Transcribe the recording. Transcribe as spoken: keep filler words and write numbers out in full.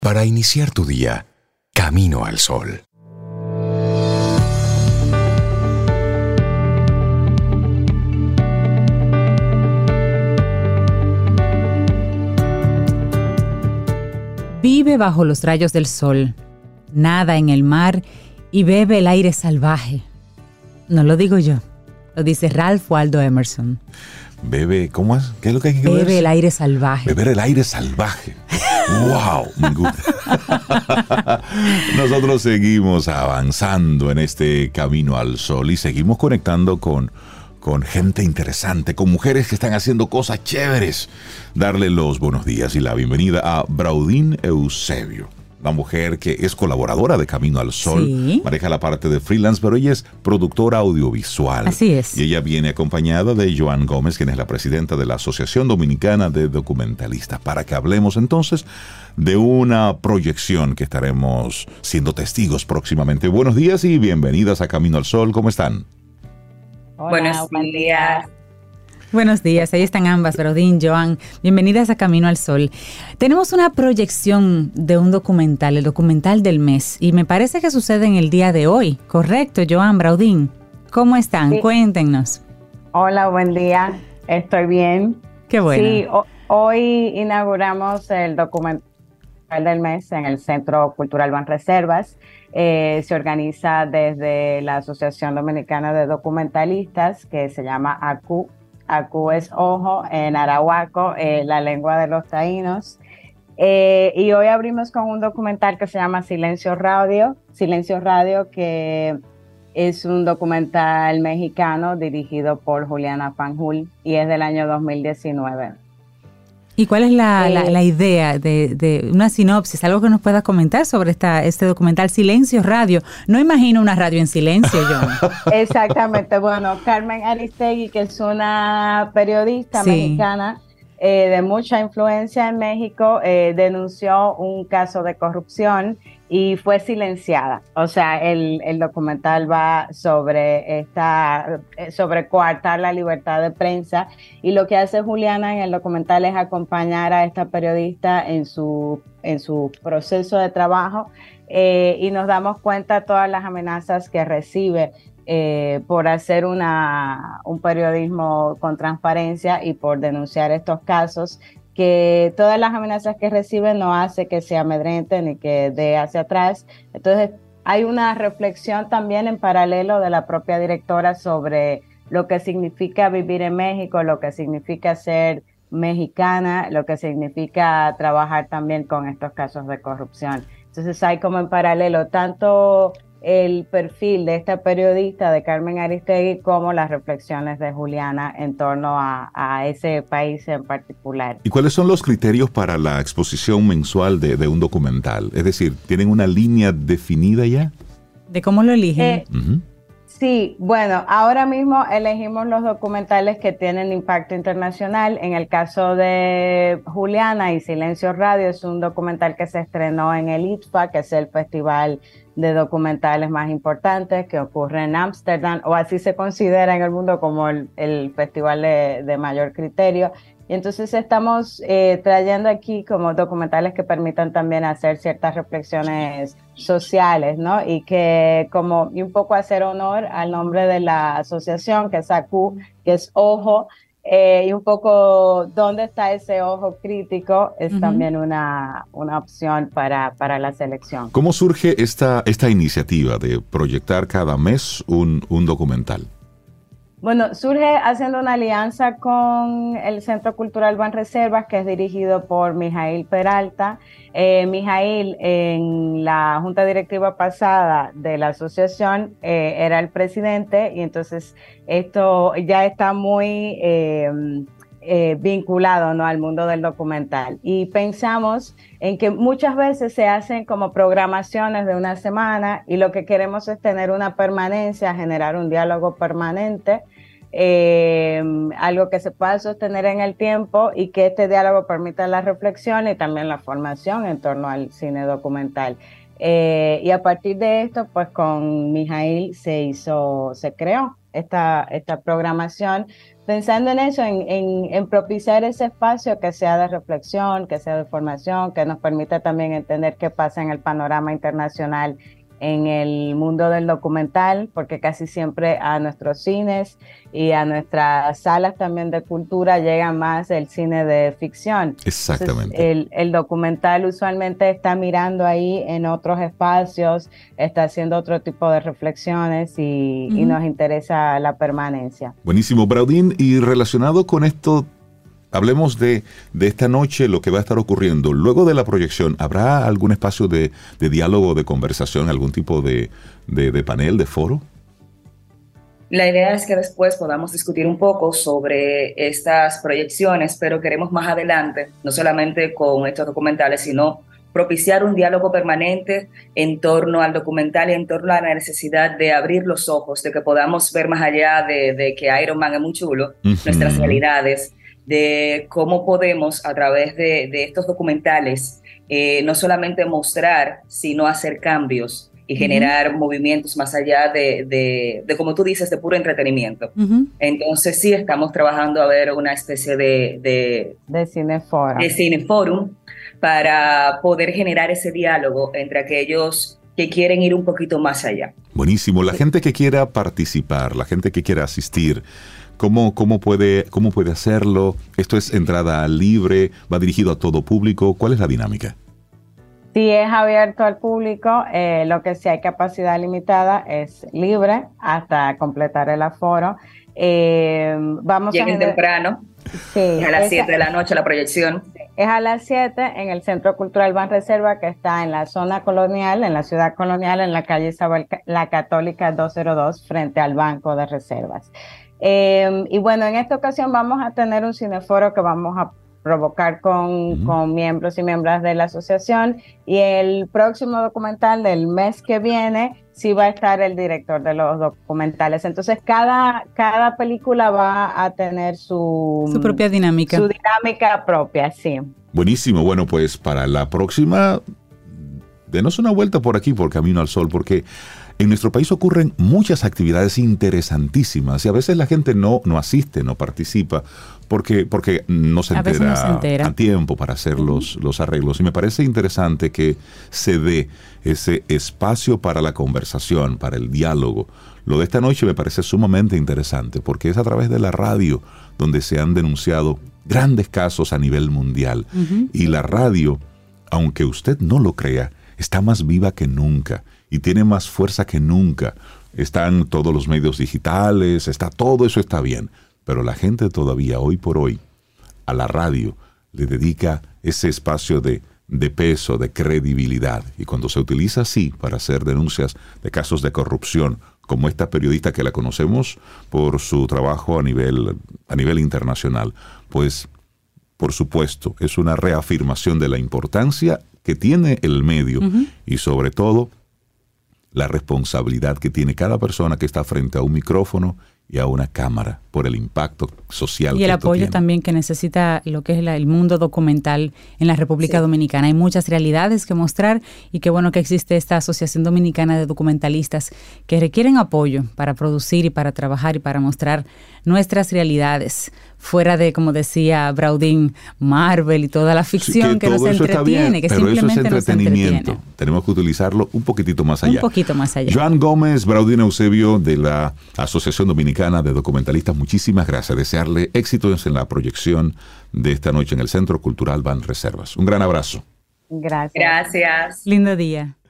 Para iniciar tu día, camino al sol. Vive bajo los rayos del sol, nada en el mar y bebe el aire salvaje. No lo digo yo, lo dice Ralph Waldo Emerson. Bebe, ¿cómo es? ¿Qué es lo que hay que beber? Bebe el aire salvaje. Beber el aire salvaje. ¡Wow! Me gusta. Nosotros seguimos avanzando en este camino al sol y seguimos conectando con, con gente interesante, con mujeres que están haciendo cosas chéveres. Darle los buenos días y la bienvenida a Braudín Eusebio, la mujer que es colaboradora de Camino al Sol, sí. Maneja la parte de freelance, pero ella es productora audiovisual. Así es. Y ella viene acompañada de Joan Gómez, quien es la presidenta de la Asociación Dominicana de Documentalistas, para que hablemos entonces de una proyección que estaremos siendo testigos próximamente. Buenos días y bienvenidas a Camino al Sol. ¿Cómo están? Hola, buenos días. Buenos días, ahí están ambas, Braudín, Joan. Bienvenidas a Camino al Sol. Tenemos una proyección de un documental, el documental del mes, y me parece que sucede en el día de hoy, ¿correcto, Joan, Braudín? ¿Cómo están? Sí. Cuéntenos. Hola, buen día, estoy bien. Qué bueno. Sí, o- hoy inauguramos el documental del mes en el Centro Cultural Banreservas. Eh, se organiza desde la Asociación Dominicana de Documentalistas, que se llama A C U. Acu es ojo en arahuaco, eh, la lengua de los taínos. Eh, y hoy abrimos con un documental que se llama Silencio Radio. Silencio Radio, que es un documental mexicano dirigido por Juliana Fanjul y es del año dos mil diecinueve. ¿Y cuál es la, Eh, la, la idea de, de una sinopsis, algo que nos puedas comentar sobre esta, este documental Silencio Radio? No imagino una radio en silencio, yo. Exactamente, bueno, Carmen Aristegui, que es una periodista Sí. mexicana eh, de mucha influencia en México, eh, denunció un caso de corrupción y fue silenciada. O sea, el, el documental va sobre esta, sobre coartar la libertad de prensa, y lo que hace Juliana en el documental es acompañar a esta periodista en su, en su proceso de trabajo, eh, y nos damos cuenta de todas las amenazas que recibe eh, por hacer una, un periodismo con transparencia y por denunciar estos casos, que todas las amenazas que recibe no hace que se amedrente ni que dé hacia atrás. Entonces hay una reflexión también en paralelo de la propia directora sobre lo que significa vivir en México, lo que significa ser mexicana, lo que significa trabajar también con estos casos de corrupción. Entonces hay como en paralelo tanto el perfil de esta periodista, de Carmen Aristegui, como las reflexiones de Juliana en torno a, a ese país en particular. ¿Y cuáles son los criterios para la exposición mensual de, de un documental? Es decir, ¿tienen una línea definida ya? ¿De cómo lo eligen? Eh, Uh-huh. Sí, bueno, ahora mismo elegimos los documentales que tienen impacto internacional. En el caso de Juliana y Silencio Radio, es un documental que se estrenó en el I T F A, que es el festival de documentales más importantes que ocurre en Ámsterdam, o así se considera en el mundo como el, el festival de, de mayor criterio. Y entonces estamos eh, trayendo aquí como documentales que permitan también hacer ciertas reflexiones sociales, ¿no? Y que como, y un poco hacer honor al nombre de la asociación, que es A C U, que es ojo, eh, y un poco dónde está ese ojo crítico es uh-huh. también una, una opción para, para la selección. ¿Cómo surge esta, esta iniciativa de proyectar cada mes un, un documental? Bueno, surge haciendo una alianza con el Centro Cultural Banreservas, que es dirigido por Mijail Peralta. Eh, Mijail, en la junta directiva pasada de la asociación, eh, era el presidente, y entonces esto ya está muy eh, eh, vinculado, ¿no?, al mundo del documental. Y pensamos en que muchas veces se hacen como programaciones de una semana, y lo que queremos es tener una permanencia, generar un diálogo permanente, eh, algo que se pueda sostener en el tiempo, y que este diálogo permita la reflexión y también la formación en torno al cine documental. Eh, y a partir de esto, pues con Mijail se hizo, se creó esta, esta programación pensando en eso, en, en, en propiciar ese espacio que sea de reflexión, que sea de formación, que nos permita también entender qué pasa en el panorama internacional en el mundo del documental, porque casi siempre a nuestros cines y a nuestras salas también de cultura llega más el cine de ficción. Exactamente. Entonces, el, el documental usualmente está mirando ahí en otros espacios, está haciendo otro tipo de reflexiones y, uh-huh. y nos interesa la permanencia. Buenísimo, Braudín, y relacionado con esto, hablemos de, de esta noche, lo que va a estar ocurriendo. Luego de la proyección, ¿habrá algún espacio de, de diálogo, de conversación, algún tipo de, de, de panel, de foro? La idea es que después podamos discutir un poco sobre estas proyecciones, pero queremos más adelante, no solamente con estos documentales, sino propiciar un diálogo permanente en torno al documental y en torno a la necesidad de abrir los ojos, de que podamos ver más allá de, de que Iron Man es muy chulo, uh-huh. nuestras realidades, de cómo podemos a través de, de estos documentales eh, no solamente mostrar, sino hacer cambios y uh-huh. generar movimientos más allá de, de, de, como tú dices, de puro entretenimiento. Uh-huh. Entonces sí estamos trabajando a ver una especie de... De, de cineforum. De cineforum para poder generar ese diálogo entre aquellos que quieren ir un poquito más allá. Buenísimo. La gente que quiera participar, la gente que quiera asistir, ¿Cómo, cómo, puede, ¿Cómo puede hacerlo? ¿Esto es entrada libre? ¿Va dirigido a todo público? ¿Cuál es la dinámica? Sí, es abierto al público. Eh, lo que sí hay capacidad limitada es libre hasta completar el aforo. Eh, vamos Lleguen a temprano. Sí, es a las siete de la noche la proyección. Es a las siete en el Centro Cultural Banreservas, que está en la zona colonial, en la ciudad colonial, en la calle Isabel la Católica doscientos dos, frente al Banco de Reservas. Eh, y bueno, en esta ocasión vamos a tener un cineforo que vamos a provocar con, uh-huh. con miembros y miembros de la asociación, y el próximo documental del mes que viene sí va a estar el director de los documentales. Entonces cada, cada película va a tener su, su propia dinámica. Su dinámica propia, sí. Buenísimo. Bueno, pues para la próxima, denos una vuelta por aquí, por Camino al Sol, porque en nuestro país ocurren muchas actividades interesantísimas y a veces la gente no, no asiste, no participa porque, porque no, se entera no se entera a tiempo para hacer los, los arreglos. Y me parece interesante que se dé ese espacio para la conversación, para el diálogo. Lo de esta noche me parece sumamente interesante porque es a través de la radio donde se han denunciado grandes casos a nivel mundial. Uh-huh. Y la radio, aunque usted no lo crea, está más viva que nunca y tiene más fuerza que nunca. Están todos los medios digitales, está todo eso está bien, pero la gente todavía hoy por hoy a la radio le dedica ese espacio de, de peso, de credibilidad, y cuando se utiliza así para hacer denuncias de casos de corrupción, como esta periodista que la conocemos por su trabajo a nivel, a nivel internacional, pues por supuesto es una reafirmación de la importancia que tiene el medio uh-huh. y sobre todo la responsabilidad que tiene cada persona que está frente a un micrófono y a una cámara por el impacto social. Y el apoyo también que necesita lo que es la, el mundo documental en la República sí. Dominicana. Hay muchas realidades que mostrar y qué bueno que existe esta Asociación Dominicana de Documentalistas que requieren apoyo para producir y para trabajar y para mostrar nuestras realidades, fuera de, como decía Braudín, Marvel y toda la ficción sí, que, que nos entretiene, bien, que pero simplemente eso es entretenimiento. Nos entretiene. Tenemos que utilizarlo un poquitito más allá. Un poquito más allá. Joan Gómez, Braudín Eusebio de la Asociación Dominicana de Documentalistas, muchísimas gracias. Desearle éxitos en la proyección de esta noche en el Centro Cultural Banreservas. Un gran abrazo. Gracias. Gracias. Lindo día.